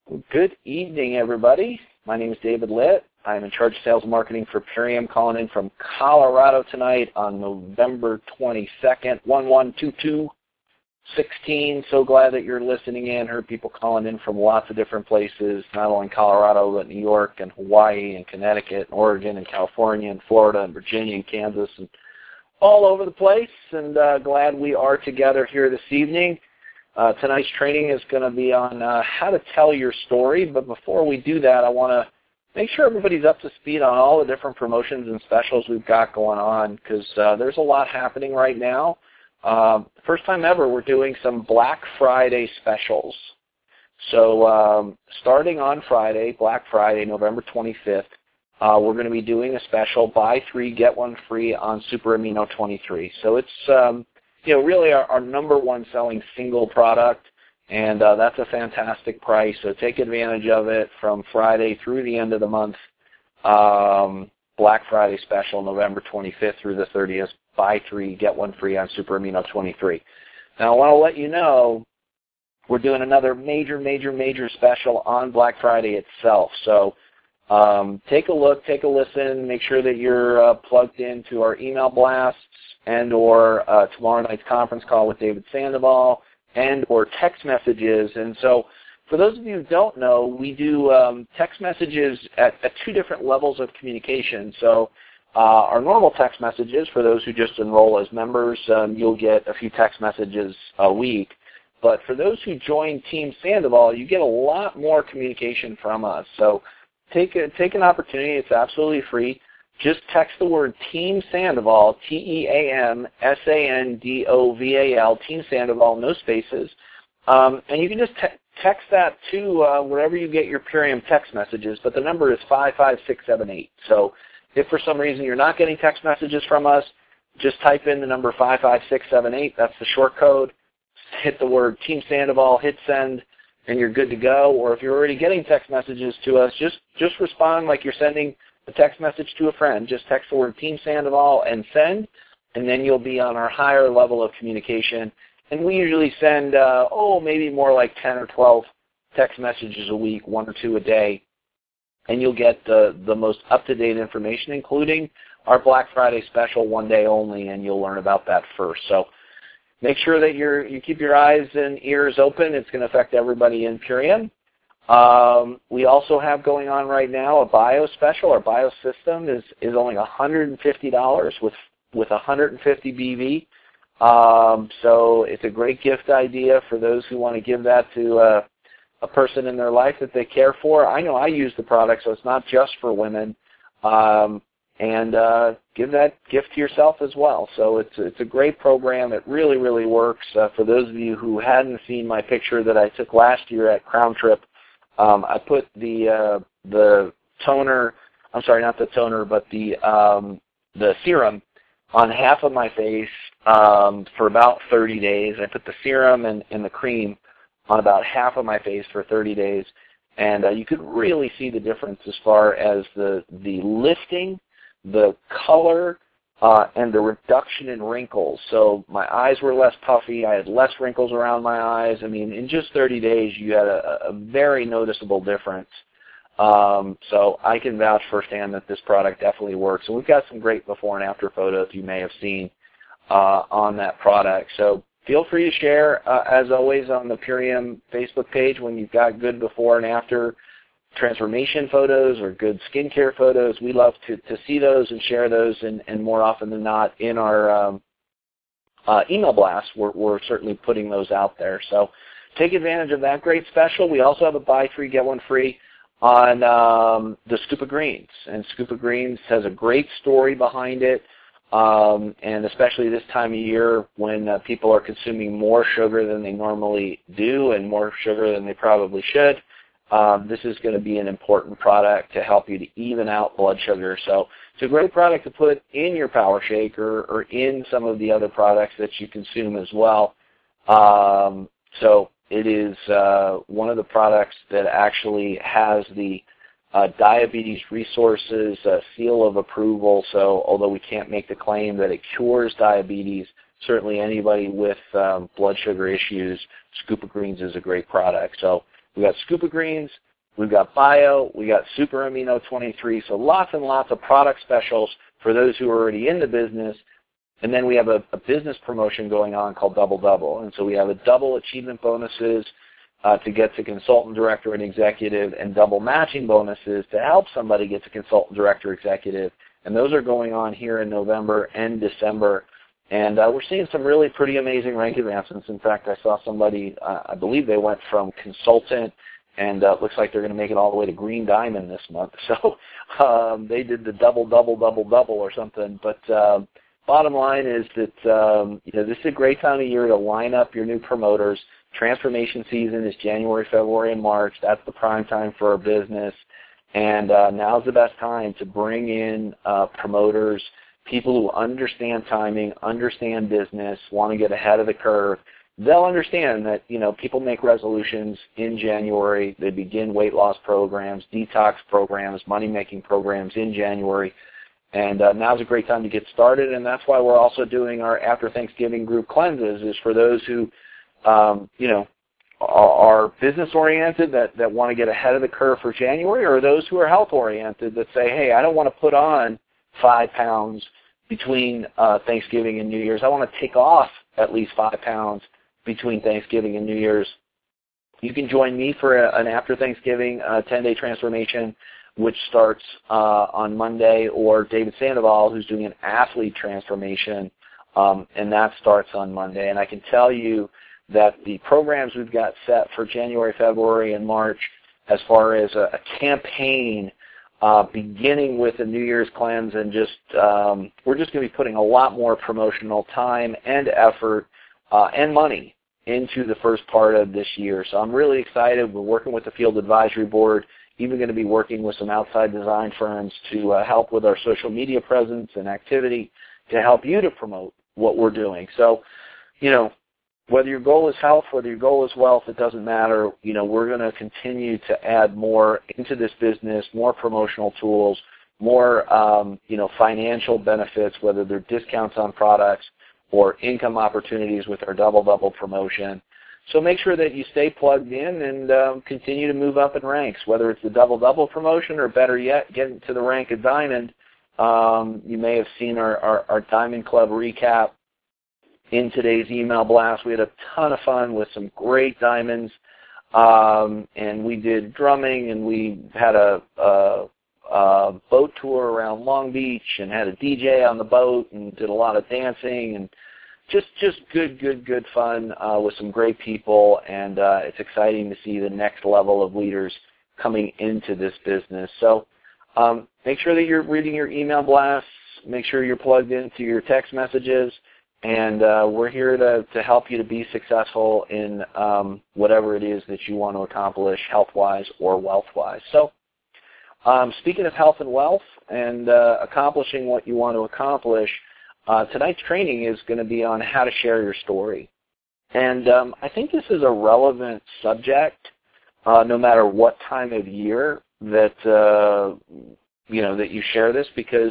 Good evening, everybody. My name is David Litt. I'm in charge of sales and marketing for Purium, calling in from Colorado tonight on November 22nd, 11/22/16. So glad that you're listening in. Heard people calling in from lots of different places, not only Colorado, but New York and Hawaii and Connecticut and Oregon and California and Florida and Virginia and Kansas and all over the place. And glad we are together here this evening. Tonight's training is going to be on how to tell your story, but before we do that, I want to make sure everybody's up to speed on all the different promotions and specials we've got going on, because there's a lot happening right now. First time ever, we're doing some Black Friday specials. So starting on Friday, Black Friday, November 25th, we're going to be doing a special, buy 3, get 1 free on Super Amino 23. So it's really our number one selling single product, and that's a fantastic price. So take advantage of it from Friday through the end of the month. Black Friday special, November 25th through the 30th. Buy 3, get 1 free on Super Amino 23. Now, I want to let you know we're doing another major special on Black Friday itself. So take a look, take a listen, make sure that you're plugged into our email blasts and or tomorrow night's conference call with David Sandoval and or text messages. And so for those of you who don't know, we do text messages at 2 different levels of communication. So our normal text messages, for those who just enroll as members, you'll get a few text messages a week. But for those who join Team Sandoval, you get a lot more communication from us. So take an opportunity. It's absolutely free. Just text the word Team Sandoval, TEAMSANDOVAL, Team Sandoval, no spaces. And you can just text that to wherever you get your Purium text messages, but the number is 55678. So if for some reason you're not getting text messages from us, just type in the number 55678. That's the short code. Hit the word Team Sandoval, hit send, and you're good to go. Or if you're already getting text messages to us, just respond like you're sending a text message to a friend. Just text the word Team Sandoval and send, and then you'll be on our higher level of communication. And we usually send, maybe more like 10 or 12 text messages a week, 1 or 2 a day, and you'll get the most up-to-date information, including our Black Friday special, 1 day only, and you'll learn about that first. So make sure that you keep your eyes and ears open. It's going to affect everybody in Purium. We also have going on right now a bio special. Our bio system is only $150 with 150 BV. So it's a great gift idea for those who want to give that to a person in their life that they care for. I know I use the product, so it's not just for women. And give that gift to yourself as well. So it's a great program. It really works. For those of you who hadn't seen my picture that I took last year at Crown Trip, I put the toner. I'm sorry, not the toner, but the serum on half of my face for about 30 days. I put the serum and the cream on about half of my face for 30 days, and you could really see the difference as far as the lifting, the color, and the reduction in wrinkles. So my eyes were less puffy. I had less wrinkles around my eyes. I mean, in just 30 days, you had a very noticeable difference. So I can vouch firsthand that this product definitely works. And we've got some great before and after photos you may have seen on that product. So feel free to share, as always, on the Purium Facebook page when you've got good before and after transformation photos or good skincare photos. We love to see those and share those, and more often than not in our email blasts, we're certainly putting those out there. So take advantage of that great special. We also have a buy 3, get 1 free on the Scoop of Greens, and Scoop of Greens has a great story behind it, and especially this time of year when people are consuming more sugar than they normally do and more sugar than they probably should. This is going to be an important product to help you to even out blood sugar. So it's a great product to put in your Power Shake or in some of the other products that you consume as well. So it is one of the products that actually has the Diabetes Resources seal of approval. So although we can't make the claim that it cures diabetes, certainly anybody with blood sugar issues, Scoop of Greens is a great product. So We've got Scuba Greens. We've got Bio. We got Super Amino 23. So lots and lots of product specials for those who are already in the business. And then we have a business promotion going on called Double Double. And so we have a double achievement bonuses to get to consultant, director, and executive, and double matching bonuses to help somebody get to consultant, director, executive. And those are going on here in November and December. And we're seeing some really pretty amazing rank advancements. In fact, I saw somebody, I believe they went from consultant, and it looks like they're going to make it all the way to green diamond this month. So they did the double or something. But bottom line is that this is a great time of year to line up your new promoters. Transformation season is January, February, and March. That's the prime time for our business. And now's the best time to bring in promoters, people who understand timing, understand business, want to get ahead of the curve. They'll understand that, people make resolutions in January. They begin weight loss programs, detox programs, money-making programs in January. And now's a great time to get started, and that's why we're also doing our after Thanksgiving group cleanses, is for those who, are business-oriented that want to get ahead of the curve for January, or those who are health-oriented that say, hey, I don't want to put on 5 pounds between Thanksgiving and New Year's. I want to take off at least 5 pounds between Thanksgiving and New Year's. You can join me for an after Thanksgiving 10-day transformation, which starts on Monday, or David Sandoval, who's doing an athlete transformation, and that starts on Monday. And I can tell you that the programs we've got set for January, February, and March, as far as a campaign beginning with a New Year's cleanse, and we're just going to be putting a lot more promotional time and effort and money into the first part of this year. So I'm really excited. We're working with the Field Advisory Board, even going to be working with some outside design firms to help with our social media presence and activity to help you to promote what we're doing. So, whether your goal is health, whether your goal is wealth, it doesn't matter. We're going to continue to add more into this business, more promotional tools, more, financial benefits, whether they're discounts on products or income opportunities with our double promotion. So make sure that you stay plugged in and continue to move up in ranks, whether it's the double promotion or, better yet, getting to the rank of diamond. You may have seen our Diamond Club recap in today's email blast. We had a ton of fun with some great diamonds, and we did drumming, and we had a boat tour around Long Beach and had a DJ on the boat and did a lot of dancing, and just good fun with some great people. And it's exciting to see the next level of leaders coming into this business. So make sure that you're reading your email blasts. Make sure you're plugged into your text messages. And we're here to help you to be successful in whatever it is that you want to accomplish, health-wise or wealth-wise. So speaking of health and wealth and accomplishing what you want to accomplish, tonight's training is going to be on how to share your story. And I think this is a relevant subject no matter what time of year that, that you share this, because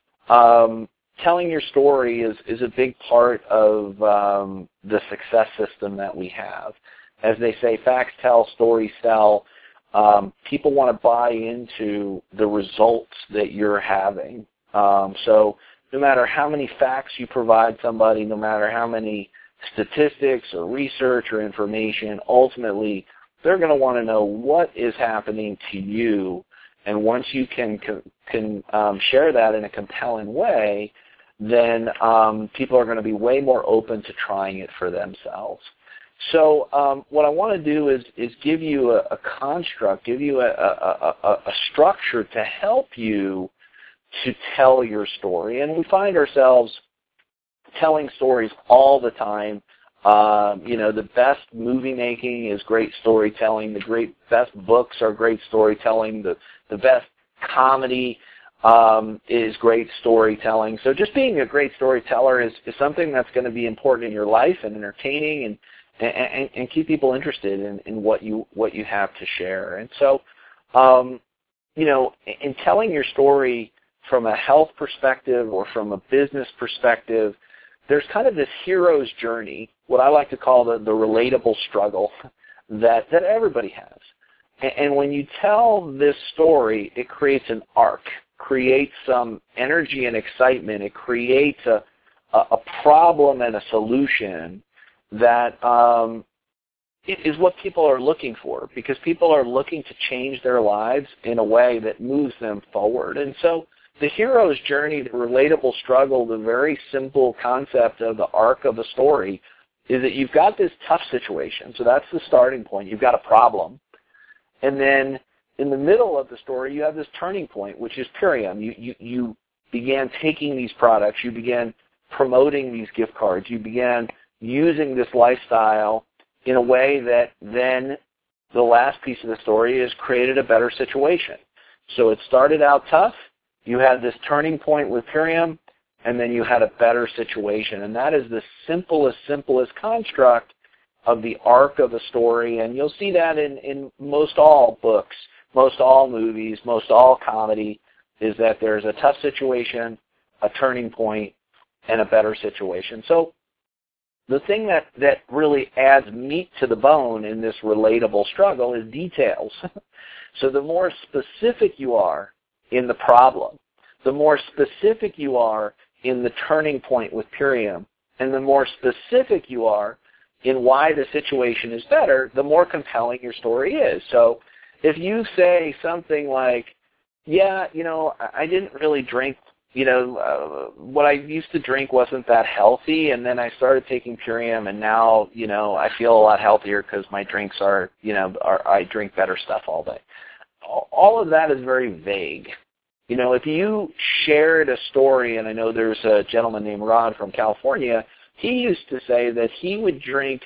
telling your story is a big part of the success system that we have. As they say, facts tell, stories sell. People want to buy into the results that you're having. So no matter how many facts you provide somebody, no matter how many statistics or research or information, ultimately they're going to want to know what is happening to you. And once you can share that in a compelling way, then people are going to be way more open to trying it for themselves. So what I want to do is give you a construct, give you a structure to help you to tell your story. And we find ourselves telling stories all the time. The best movie making is great storytelling. The best books are great storytelling. The best comedy is great storytelling. So just being a great storyteller is something that's going to be important in your life and entertaining and keep people interested in what you have to share. And so, in telling your story from a health perspective or from a business perspective, there's kind of this hero's journey, what I like to call the relatable struggle that everybody has. And when you tell this story, it creates an arc, creates some energy and excitement. It creates a problem and a solution that is what people are looking for, because people are looking to change their lives in a way that moves them forward. And so the hero's journey, the relatable struggle, the very simple concept of the arc of a story is that you've got this tough situation. So that's the starting point. You've got a problem. And then in the middle of the story, you have this turning point, which is Purium. You began taking these products. You began promoting these gift cards. You began using this lifestyle in a way that then the last piece of the story is created a better situation. So it started out tough. You had this turning point with Purium, and then you had a better situation. And that is the simplest construct of the arc of a story. And you'll see that in most all books, most all movies, most all comedy, is that there's a tough situation, a turning point, and a better situation. So the thing that really adds meat to the bone in this relatable struggle is details. So the more specific you are in the problem, the more specific you are in the turning point with Purium, and the more specific you are in why the situation is better, the more compelling your story is. So if you say something like, yeah, I didn't really drink, what I used to drink wasn't that healthy, and then I started taking Purium, and now, I feel a lot healthier because my drinks are, I drink better stuff all day. All of that is very vague. If you shared a story, and I know there's a gentleman named Rod from California, he used to say that he would drink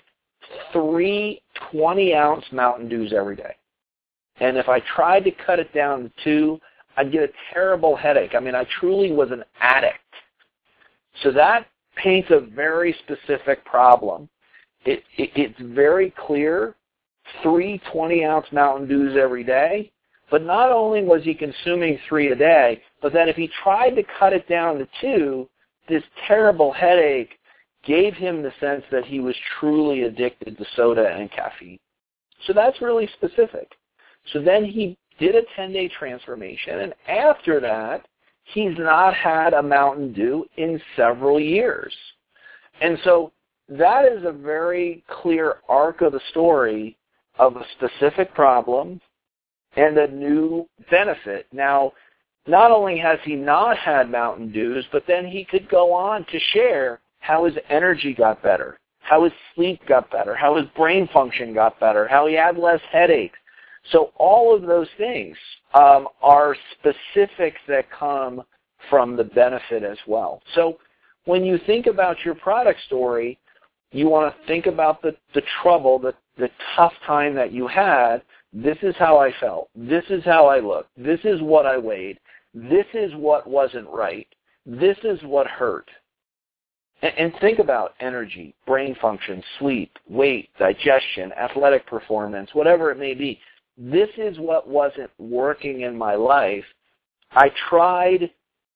3 20-ounce Mountain Dews every day. And if I tried to cut it down to 2, I'd get a terrible headache. I mean, I truly was an addict. So that paints a very specific problem. It's very clear, 3 20-ounce Mountain Dews every day, but not only was he consuming 3 a day, but then if he tried to cut it down to 2, this terrible headache gave him the sense that he was truly addicted to soda and caffeine. So that's really specific. So then he did a 10-day transformation, and after that, he's not had a Mountain Dew in several years. And so that is a very clear arc of the story of a specific problem and a new benefit. Now, not only has he not had Mountain Dews, but then he could go on to share how his energy got better, how his sleep got better, how his brain function got better, how he had less headaches. So all of those things are specifics that come from the benefit as well. So when you think about your product story, you want to think about the trouble, the tough time that you had. This is how I felt. This is how I looked. This is what I weighed. This is what wasn't right. This is what hurt. And think about energy, brain function, sleep, weight, digestion, athletic performance, whatever it may be. This is what wasn't working in my life. I tried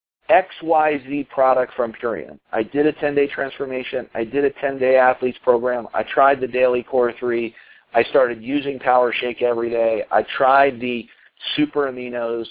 XYZ product from Purium. I did a 10-day transformation. I did a 10-day athletes program. I tried the Daily Core 3. I started using Power Shake every day. I tried the super aminos.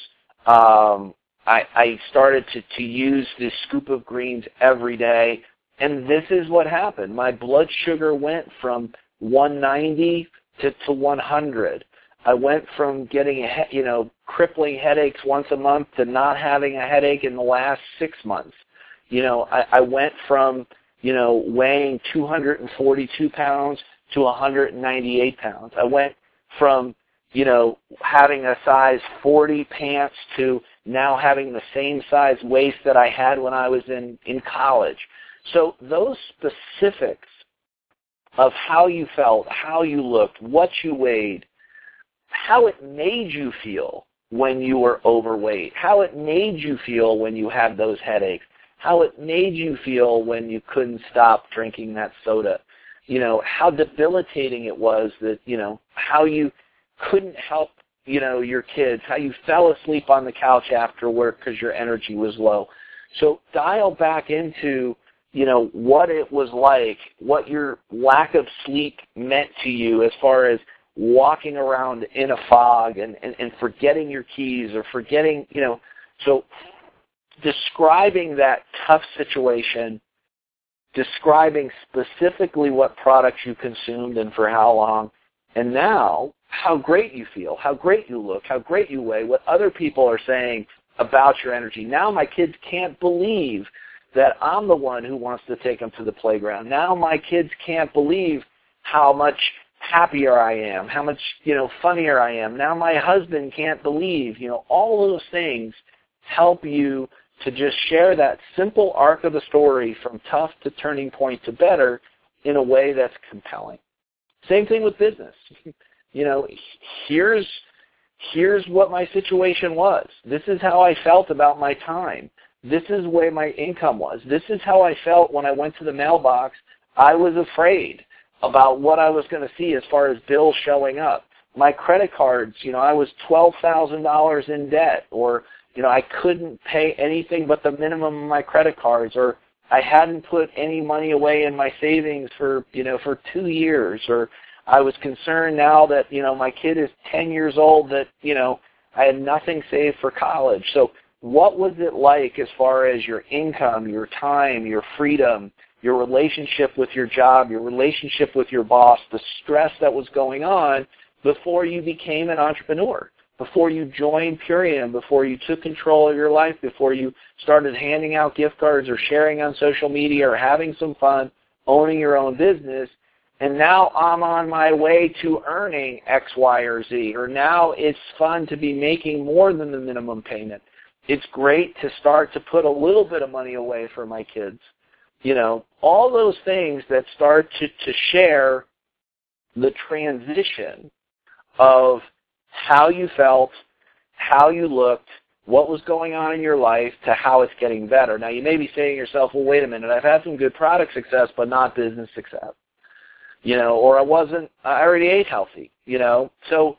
I started to use this scoop of greens every day. And this is what happened. My blood sugar went from 190 to 100. I went from getting crippling headaches once a month to not having a headache in the last 6 months. I went from weighing 242 pounds to 198 pounds. I went from having a size 40 pants to now having the same size waist that I had when I was in college. So those specifics of how you felt, how you looked, what you weighed, how it made you feel when you were overweight, how it made you feel when you had those headaches, how it made you feel when you couldn't stop drinking that soda, how debilitating it was that, how you couldn't help, your kids, how you fell asleep on the couch after work because your energy was low. So dial back into what it was like, what your lack of sleep meant to you as far as walking around in a fog and forgetting your keys or forgetting, so describing that tough situation, describing specifically what products you consumed and for how long, and now how great you feel, how great you look, how great you weigh, what other people are saying about your energy. Now my kids can't believe that I'm the one who wants to take them to the playground. Now my kids can't believe how much happier I am, how much, funnier I am. Now my husband can't believe, all of those things help you to just share that simple arc of the story from tough to turning point to better in a way that's compelling. Same thing with business. Here's what my situation was. This is how I felt about my time. This is where my income was. This is how I felt when I went to the mailbox. I was afraid about what I was going to see as far as bills showing up. My credit cards, I was $12,000 in debt, or, I couldn't pay anything but the minimum of my credit cards, or I hadn't put any money away in my savings for 2 years, or I was concerned now that, my kid is 10 years old that, I had nothing saved for college. So what was it like as far as your income, your time, your freedom, your relationship with your job, your relationship with your boss, the stress that was going on before you became an entrepreneur, before you joined Purium, before you took control of your life, before you started handing out gift cards or sharing on social media or having some fun, owning your own business, and now I'm on my way to earning X, Y, or Z, or now it's fun to be making more than the minimum payment. It's great to start to put a little bit of money away for my kids. All those things that start to share the transition of how you felt, how you looked, what was going on in your life to how it's getting better. Now, you may be saying to yourself, well, wait a minute, I've had some good product success, but not business success. Or I already ate healthy, So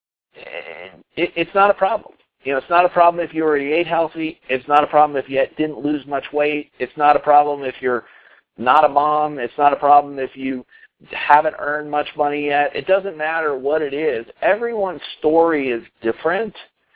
it's not a problem. It's not a problem if you already ate healthy. It's not a problem if you didn't lose much weight. It's not a problem if you're not a mom. It's not a problem if you haven't earned much money yet. It doesn't matter what it is. Everyone's story is different,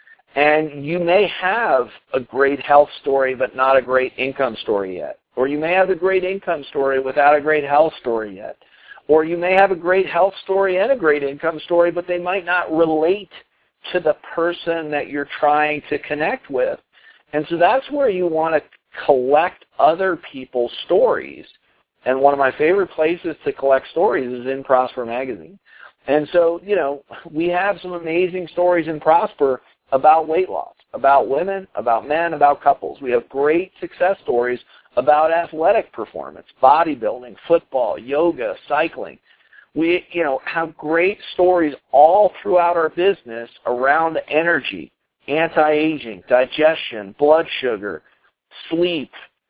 and you may have a great health story but not a great income story yet. Or you may have a great income story without a great health story yet. Or you may have a great health story and a great income story, but they might not relate to the person that you're trying to connect with. And so that's where you want to collect other people's stories. And one of my favorite places to collect stories is in Prosper Magazine. And so, we have some amazing stories in Prosper about weight loss, about women, about men, about couples. We have great success stories about athletic performance, bodybuilding, football, yoga, cycling. We, have great stories all throughout our business around energy, anti-aging, digestion, blood sugar, sleep.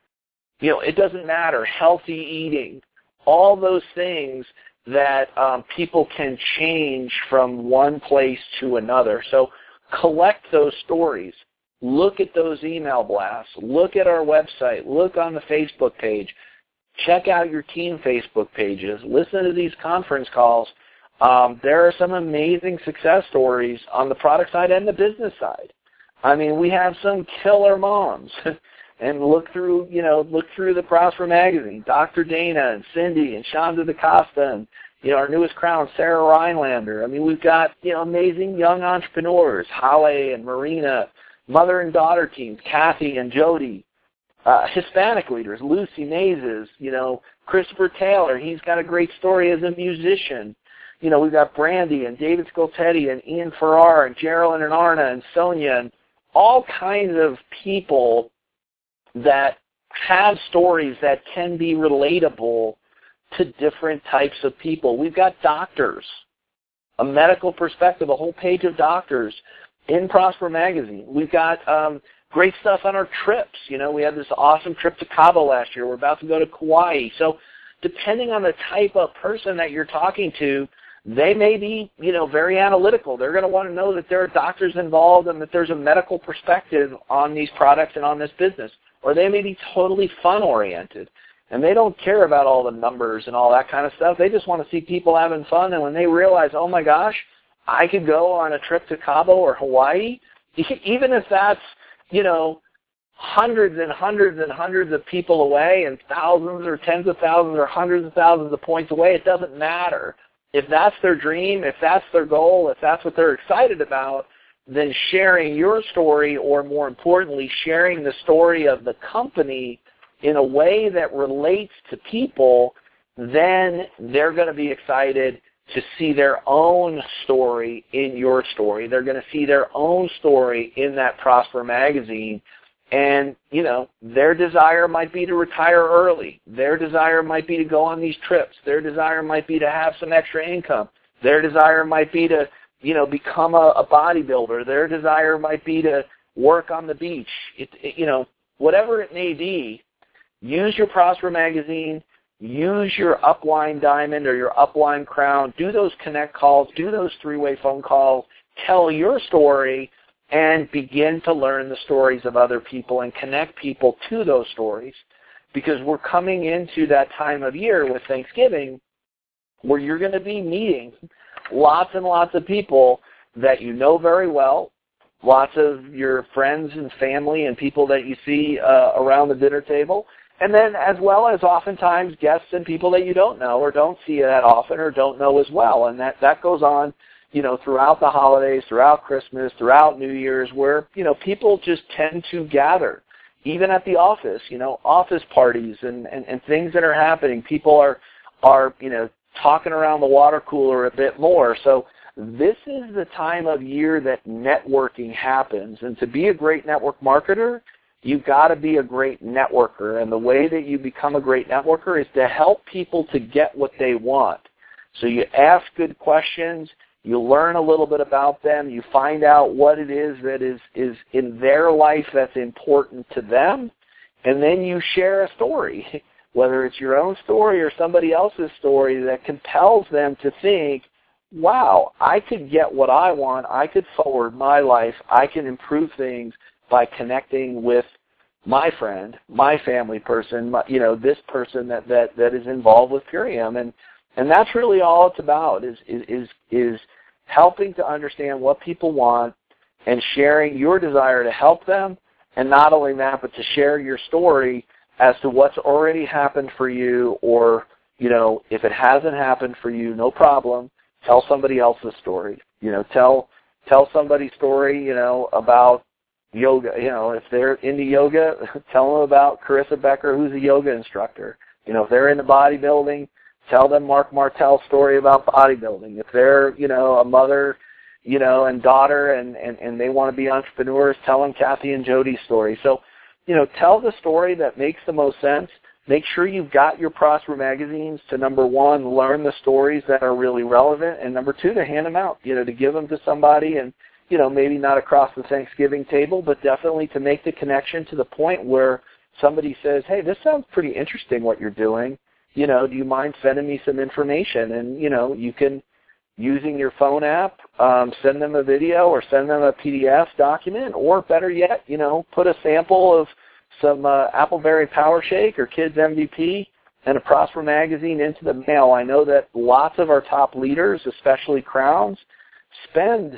It doesn't matter, healthy eating, all those things that people can change from one place to another. So collect those stories. Look at those email blasts. Look at our website. Look on the Facebook page. Check out your team Facebook pages. Listen to these conference calls. There are some amazing success stories on the product side and the business side. I mean, we have some killer moms. And look through the Prosper Magazine. Dr. Dana and Cindy and Shonda DaCosta and, our newest crown, Sarah Rhinelander. I mean, we've got, amazing young entrepreneurs, Holly and Marina, mother and daughter teams, Kathy and Jody. Hispanic leaders, Lucy Mazes, Christopher Taylor. He's got a great story as a musician. We've got Brandy and David Scoltetti and Ian Farrar and Geraldine and Arna and Sonia and all kinds of people that have stories that can be relatable to different types of people. We've got doctors, a medical perspective, a whole page of doctors in Prosper Magazine. We've got great stuff on our trips. We had this awesome trip to Cabo last year. We're about to go to Kauai. So depending on the type of person that you're talking to, they may be, very analytical. They're going to want to know that there are doctors involved and that there's a medical perspective on these products and on this business. Or they may be totally fun-oriented. and they don't care about all the numbers and all that kind of stuff. They just want to see people having fun, and when they realize, oh my gosh, I could go on a trip to Cabo or Hawaii, even if that's, hundreds and hundreds and hundreds of people away and thousands or tens of thousands or hundreds of thousands of points away, it doesn't matter. If that's their dream, if that's their goal, if that's what they're excited about, then sharing your story, or more importantly, sharing the story of the company in a way that relates to people, then they're going to be excited to see their own story in your story. They're going to see their own story in that Prosper magazine. And, their desire might be to retire early. Their desire might be to go on these trips. Their desire might be to have some extra income. Their desire might be to, become a bodybuilder. Their desire might be to work on the beach. Whatever it may be, use your Prosper magazine, use your upline diamond or your upline crown, do those connect calls, do those three-way phone calls, tell your story, and begin to learn the stories of other people and connect people to those stories, because we're coming into that time of year with Thanksgiving where you're going to be meeting lots and lots of people that you know very well, lots of your friends and family and people that you see around the dinner table, and then as well as oftentimes guests and people that you don't know or don't see that often or don't know as well. And that goes on throughout the holidays, throughout Christmas, throughout New Year's, where, people just tend to gather. Even at the office, office parties and things that are happening. People are talking around the water cooler a bit more. So this is the time of year that networking happens. And to be a great network marketer, you've got to be a great networker. And the way that you become a great networker is to help people to get what they want. So you ask good questions. You learn a little bit about them. You find out what it is that is in their life that's important to them, and then you share a story, whether it's your own story or somebody else's story that compels them to think, wow, I could get what I want. I could forward my life. I can improve things by connecting with my friend, my family person, this person that is involved with Purium. And that's really all it's about is helping to understand what people want and sharing your desire to help them, and not only that, but to share your story as to what's already happened for you, or, if it hasn't happened for you, no problem, tell somebody else's story. Tell somebody's story, about yoga. If they're into yoga, tell them about Carissa Becker, who's a yoga instructor. If they're into bodybuilding, tell them Mark Martell's story about bodybuilding. If they're, a mother, and daughter and they want to be entrepreneurs, tell them Kathy and Jody's story. So, tell the story that makes the most sense. Make sure you've got your Prosper magazines to, number one, learn the stories that are really relevant, and number two, to hand them out, to give them to somebody, and, maybe not across the Thanksgiving table, but definitely to make the connection to the point where somebody says, hey, this sounds pretty interesting what you're doing. Do you mind sending me some information? And, you can, using your phone app, send them a video or send them a PDF document, or better yet, put a sample of some Appleberry Power Shake or Kids MVP and a Prosper magazine into the mail. I know that lots of our top leaders, especially Crowns, spend,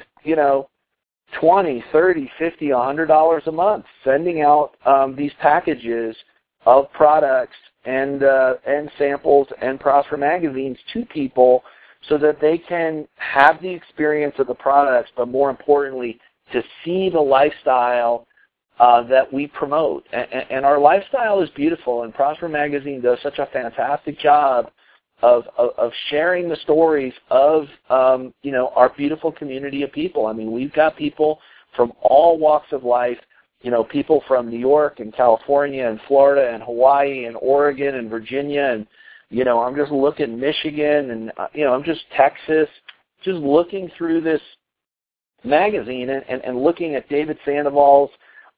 $20, $30, $50, $100 a month sending out these packages of products and samples and Prosper magazines to people, so that they can have the experience of the products, but more importantly, to see the lifestyle that we promote. And our lifestyle is beautiful, and Prosper magazine does such a fantastic job of sharing the stories of our beautiful community of people. I mean, we've got people from all walks of life. People from New York and California and Florida and Hawaii and Oregon and Virginia, and I'm just looking Michigan, and I'm just Texas, just looking through this magazine and looking at David Sandoval's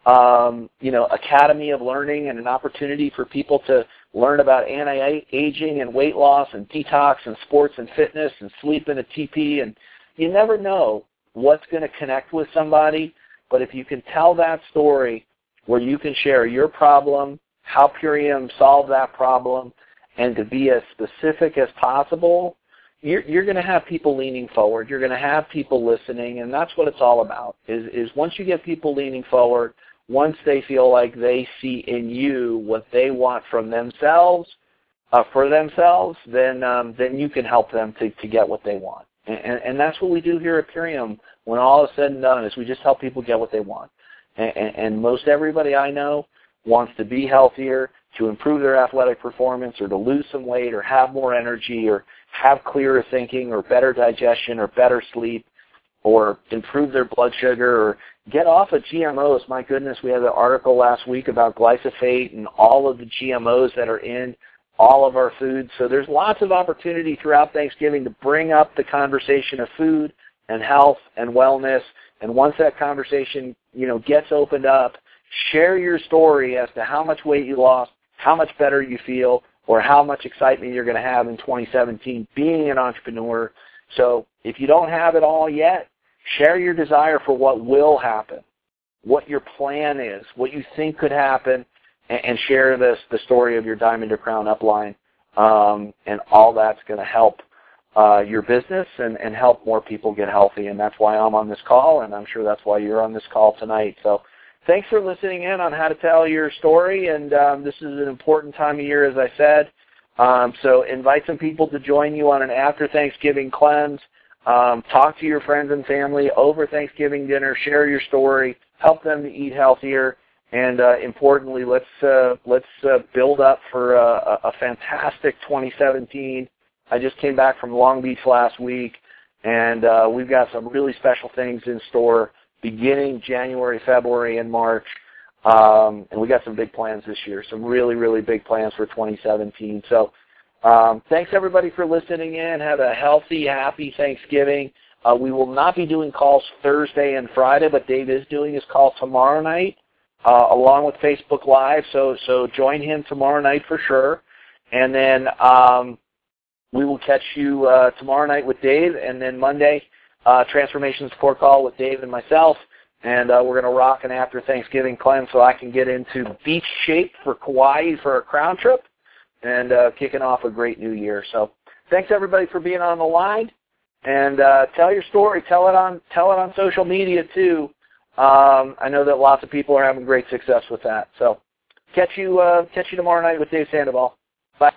Academy of Learning, and an opportunity for people to learn about anti-aging and weight loss and detox and sports and fitness and sleep in a TP. And you never know what's going to connect with somebody, but if you can tell that story where you can share your problem, how Purium solved that problem and to be as specific as possible, you're going to have people leaning forward. You're going to have people listening, and that's what it's all about, is once you get people leaning forward, once they feel like they see in you what they want from themselves, for themselves, then you can help them to get what they want. And that's what we do here at Purium when all is said and done, is we just help people get what they want. And most everybody I know wants to be healthier, to improve their athletic performance, or to lose some weight, or have more energy, or have clearer thinking, or better digestion, or better sleep, or improve their blood sugar, or get off of GMOs. My goodness, we had an article last week about glyphosate and all of the GMOs that are in all of our foods. So there's lots of opportunity throughout Thanksgiving to bring up the conversation of food and health and wellness. And once that conversation, gets opened up, share your story as to how much weight you lost, how much better you feel, or how much excitement you're going to have in 2017 being an entrepreneur. So if you don't have it all yet, share your desire for what will happen, what your plan is, what you think could happen, and share the story of your Diamond to Crown upline. And all that's going to help your business and help more people get healthy. And that's why I'm on this call, and I'm sure that's why you're on this call tonight. So thanks for listening in on how to tell your story. And this is an important time of year, as I said. So invite some people to join you on an after Thanksgiving cleanse. Talk to your friends and family over Thanksgiving dinner. Share your story. Help them to eat healthier. And importantly, let's build up for a fantastic 2017. I just came back from Long Beach last week, and we've got some really special things in store beginning January, February, and March. And we got some big plans this year, some really, really big plans for 2017. So thanks, everybody, for listening in. Have a healthy, happy Thanksgiving. We will not be doing calls Thursday and Friday, but Dave is doing his call tomorrow night, along with Facebook Live. So join him tomorrow night for sure. And then we will catch you tomorrow night with Dave, and then Monday, Transformation Support Call with Dave and myself. And we're going to rock an after Thanksgiving cleanse so I can get into beach shape for Kauai for a crown trip and kicking off a great new year. So thanks, everybody, for being on the line. And tell your story. Tell it on social media, too. I know that lots of people are having great success with that. So catch you tomorrow night with Dave Sandoval.